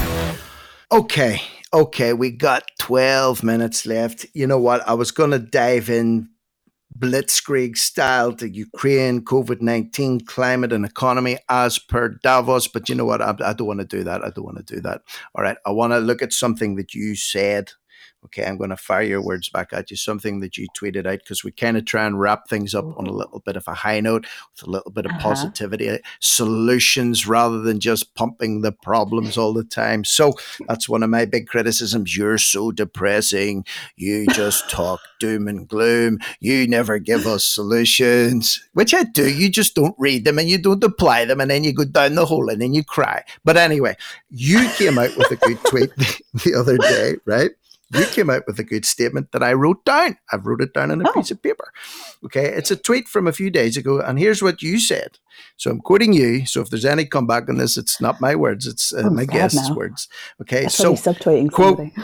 Okay, we got 12 minutes left. You know what? I was going to dive in blitzkrieg style to Ukraine, COVID-19, climate and economy as per Davos. But you know what? I don't want to do that. All right. I want to look at something that you said. Okay, I'm going to fire your words back at you, something that you tweeted out, because we kind of try and wrap things up on a little bit of a high note with a little bit of positivity, solutions rather than just pumping the problems all the time. So that's one of my big criticisms. You're so depressing. You just talk doom and gloom. You never give us solutions, which I do. You just don't read them and you don't apply them, and then you go down the hole and then you cry. But anyway, you came out with a good tweet the other day, right? You came out with a good statement that I wrote down. I've wrote it down on a piece of paper. Okay, it's a tweet from a few days ago, and here's what you said. So I'm quoting you. So if there's any comeback on this, it's not my words. It's my guest's words. Okay, that's so subtweeting quote. Somebody.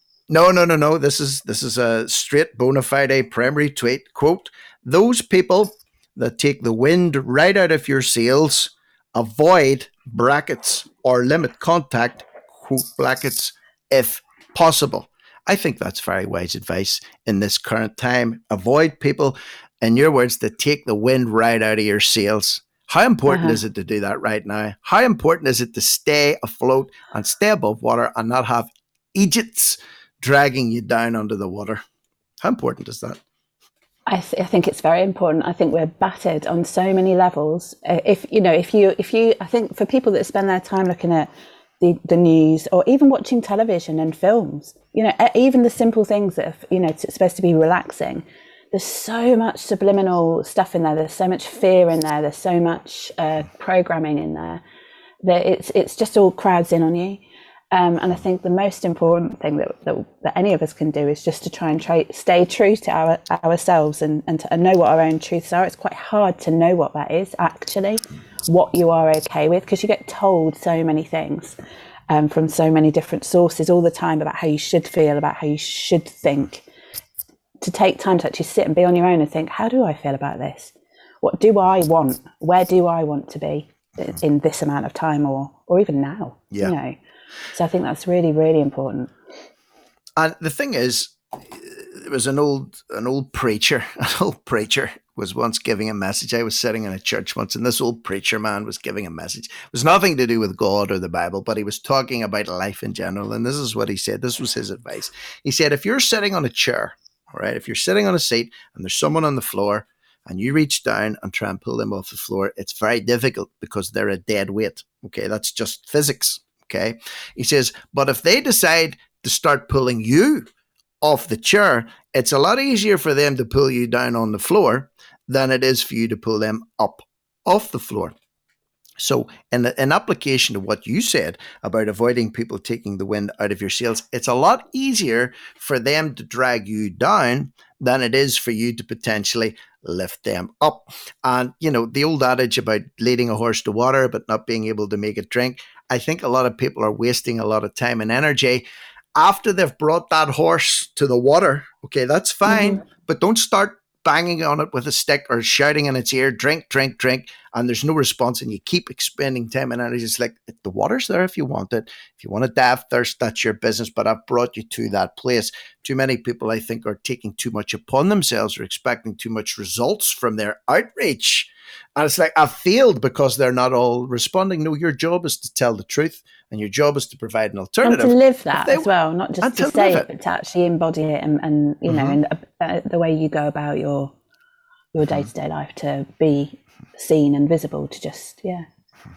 No. This is a straight bona fide primary tweet. Quote: "Those people that take the wind right out of your sails, avoid brackets or limit contact, quote brackets, if possible." I think that's very wise advice in this current time. Avoid people, in your words, that take the wind right out of your sails. How important is it to do that right now? How important is it to stay afloat and stay above water and not have idiots dragging you down under the water? How important is that? I think it's very important. I think we're battered on so many levels. I think for people that spend their time looking at the news or even watching television and films, even the simple things that are, it's supposed to be relaxing, there's so much subliminal stuff in there. There's so much fear in there. There's so much programming in there that it's just all crowds in on you. And I think the most important thing that any of us can do is just to try and stay true to ourselves and know what our own truths are. It's quite hard to know what that is, actually, what you are okay with, because you get told so many things from so many different sources all the time about how you should feel, about how you should think. To take time to actually sit and be on your own and think, how do I feel about this? What do I want? Where do I want to be in this amount of time or even now? Yeah. So I think that's really, really important. And the thing is, there was an old preacher. An old preacher was once giving a message. I was sitting in a church once, and this old preacher man was giving a message. It was nothing to do with God or the Bible, but he was talking about life in general. And this is what he said. This was his advice. He said, if you're sitting on a chair, all right, if you're sitting on a seat and there's someone on the floor and you reach down and try and pull them off the floor, it's very difficult because they're a dead weight. Okay, that's just physics. Okay, he says, but if they decide to start pulling you off the chair, it's a lot easier for them to pull you down on the floor than it is for you to pull them up off the floor. So in application to what you said about avoiding people taking the wind out of your sails, it's a lot easier for them to drag you down than it is for you to potentially lift them up. And, the old adage about leading a horse to water but not being able to make it drink, I think a lot of people are wasting a lot of time and energy after they've brought that horse to the water. Okay, that's fine, but don't start banging on it with a stick or shouting in its ear, drink, drink, drink, and there's no response, and you keep expending time and energy. It's like, the water's there if you want it. If you want to die of thirst, that's your business, but I've brought you to that place. Too many people, I think, are taking too much upon themselves or expecting too much results from their outreach. And it's like, I've failed because they're not all responding. No, your job is to tell the truth, and your job is to provide an alternative. And to live that as well, not just to say it, but to actually embody it and in the way you go about your day-to-day life, to be seen and visible, to just, yeah.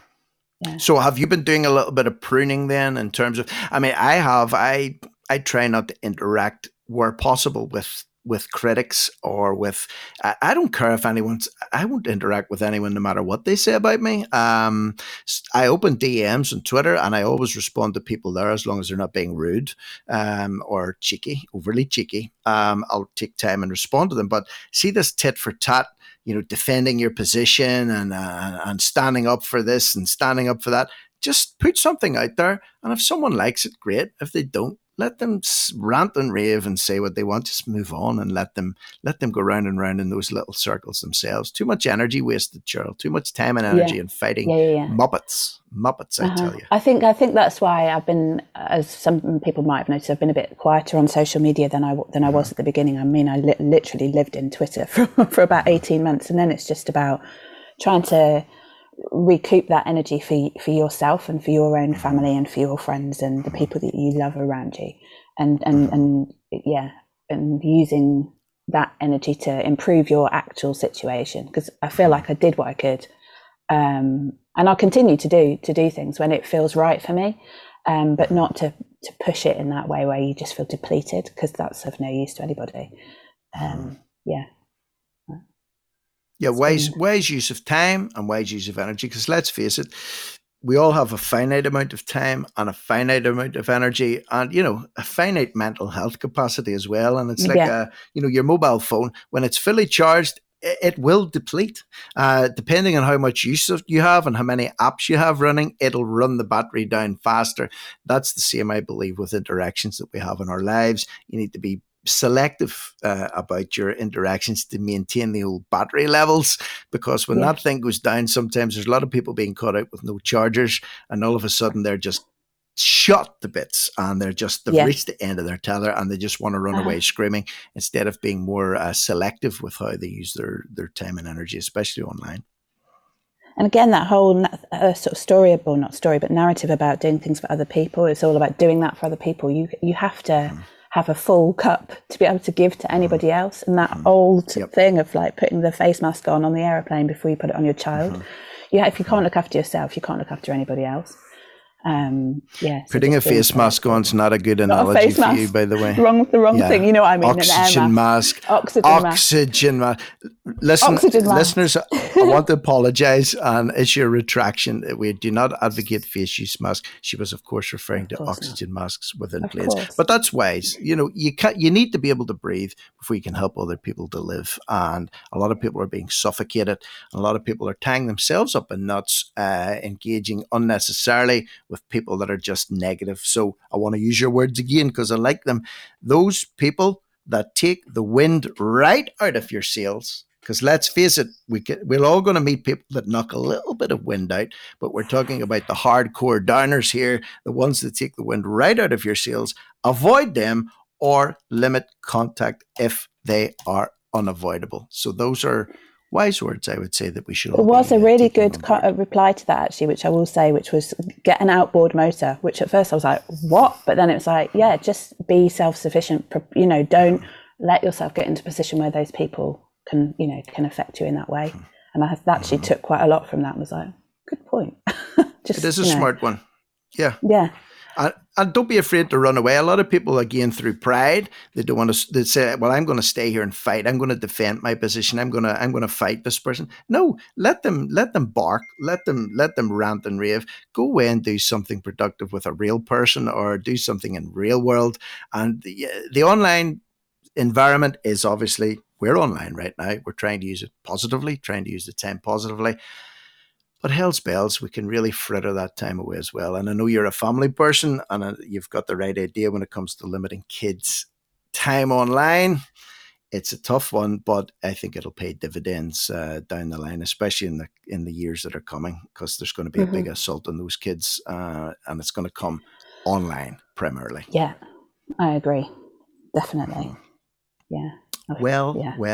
So have you been doing a little bit of pruning then in terms of, I try not to interact where possible with with critics or with, I don't care if I won't interact with anyone no matter what they say about me. I open DMs on Twitter and I always respond to people there as long as they're not being rude or cheeky, overly cheeky. I'll take time and respond to them. But see this tit for tat, defending your position and standing up for this and standing up for that. Just put something out there. And if someone likes it, great. If they don't, let them rant and rave and say what they want. Just move on and let them go round and round in those little circles themselves. Too much energy wasted, Cheryl. Too much time and energy in fighting Muppets. I tell you. I think that's why I've been, as some people might have noticed, I've been a bit quieter on social media than I was at the beginning. I mean, I literally lived in Twitter for about 18 months, and then it's just about trying to recoup that energy for yourself and for your own family and for your friends and the people that you love around you, and using that energy to improve your actual situation, because I feel like I did what I could, and I'll continue to do things when it feels right for me, but not to push it in that way where you just feel depleted, because that's of no use to anybody. Wise use of time and wise use of energy, because let's face it, we all have a finite amount of time and a finite amount of energy and, a finite mental health capacity as well. And it's like, your mobile phone, when it's fully charged, it will deplete. Depending on how much use you have and how many apps you have running, it'll run the battery down faster. That's the same, I believe, with interactions that we have in our lives. You need to be selective about your interactions to maintain the old battery levels, because when that thing goes down, sometimes there's a lot of people being caught out with no chargers, and all of a sudden they're just shot to bits and they've reached the end of their tether and they just want to run away screaming, instead of being more selective with how they use their time and energy, especially online. And again, that whole sort of narrative about doing things for other people, it's all about doing that for other people. You have to have a full cup to be able to give to anybody else. And that old thing of like putting the face mask on the aeroplane before you put it on your child. If you can't look after yourself, you can't look after anybody else. Putting a face mask on is not a good analogy for you, by the way. The wrong thing. You know what I mean? Oxygen mask. Oxygen mask. Listeners, I want to apologise and issue a retraction. We do not advocate face use masks. She was, of course, referring to oxygen masks within planes. But that's wise. You need to be able to breathe before you can help other people to live. And a lot of people are being suffocated. A lot of people are tying themselves up in knots, engaging unnecessarily with people that are just negative. So I want to use your words again because I like them. Those people that take the wind right out of your sails. Because let's face it, we're all going to meet people that knock a little bit of wind out, but we're talking about the hardcore downers here, the ones that take the wind right out of your sails. Avoid them or limit contact if they are unavoidable. So those are wise words, I would say, that we should all. There was a really good reply to that, actually, which I will say, which was get an outboard motor, which at first I was like, what? But then it was like, just be self-sufficient. Don't let yourself get into a position where those people can affect you in that way. And I actually took quite a lot from that and was like, good point. It is a smart one. Yeah. Yeah. And don't be afraid to run away. A lot of people, again, through pride, they don't want to. They say, "Well, I'm going to stay here and fight. I'm going to defend my position. I'm going to fight this person." No, let them bark. Let them rant and rave. Go away and do something productive with a real person, or do something in real world. And the online environment is obviously, we're online right now. We're trying to use it positively, trying to use the time positively. But hell's bells, we can really fritter that time away as well. And I know you're a family person and you've got the right idea when it comes to limiting kids' time online. It's a tough one, but I think it'll pay dividends down the line, especially in the years that are coming, because there's going to be a big assault on those kids and it's going to come online primarily. Yeah, I agree. Definitely. Yeah. Well.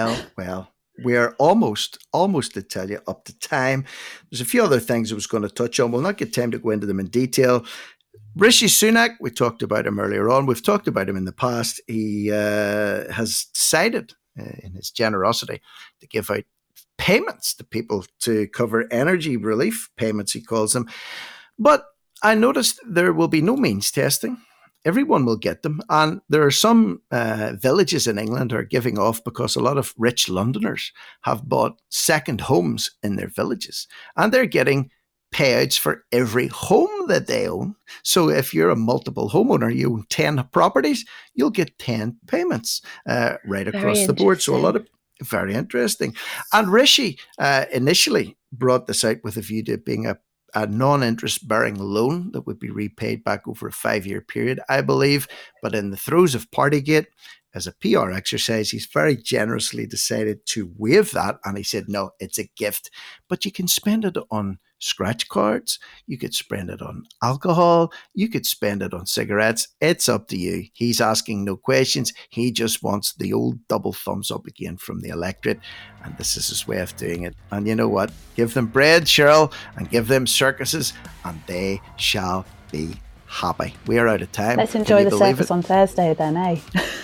We're almost, I tell you, up to time. There's a few other things I was going to touch on. We'll not get time to go into them in detail. Rishi Sunak, we talked about him earlier on. We've talked about him in the past. He has decided, in his generosity, to give out payments to people to cover energy relief payments, he calls them. But I noticed there will be no means testing. everyone will get them. And there are some villages in England are giving off because a lot of rich Londoners have bought second homes in their villages, and they're getting payouts for every home that they own. So if you're a multiple homeowner, you own 10 properties, you'll get 10 payments right across the board. So a lot of very interesting. And Rishi initially brought this out with a view to being a non-interest bearing loan that would be repaid back over a 5-year period, I believe. But in the throes of Partygate, as a PR exercise, he's very generously decided to waive that. And he said, no, it's a gift. But you can spend it on scratch cards. You could spend it on alcohol. You could spend it on cigarettes. It's up to you. He's asking no questions. He just wants the old double thumbs up again from the electorate. And this is his way of doing it. And you know what? Give them bread, Cheryl, and give them circuses, and they shall be happy. We are out of time. Let's enjoy the circus on Thursday then, eh?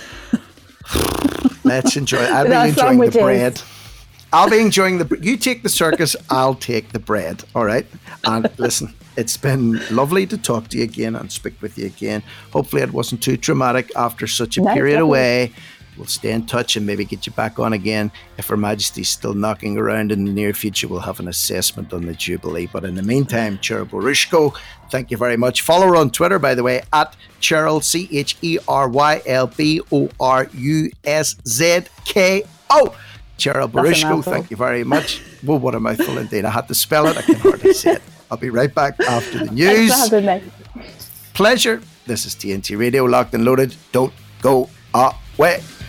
Let's enjoy it. I'll be enjoying the bread. I'll be enjoying you take the circus, I'll take the bread. All right. And listen, it's been lovely to talk to you again and speak with you again. Hopefully it wasn't too traumatic after such a period away. We'll stay in touch and maybe get you back on again. If Her Majesty's still knocking around in the near future, we'll have an assessment on the Jubilee. But in the meantime, Cheryl Borushko, thank you very much. Follow her on Twitter, by the way, at Cheryl, CHERYLBORUSZKO. Cheryl Borushko, thank you very much. Well, what a mouthful indeed. I had to spell it. I can hardly say it. I'll be right back after the news. Thanks for having me. Pleasure. This is TNT Radio, locked and loaded. Don't go away.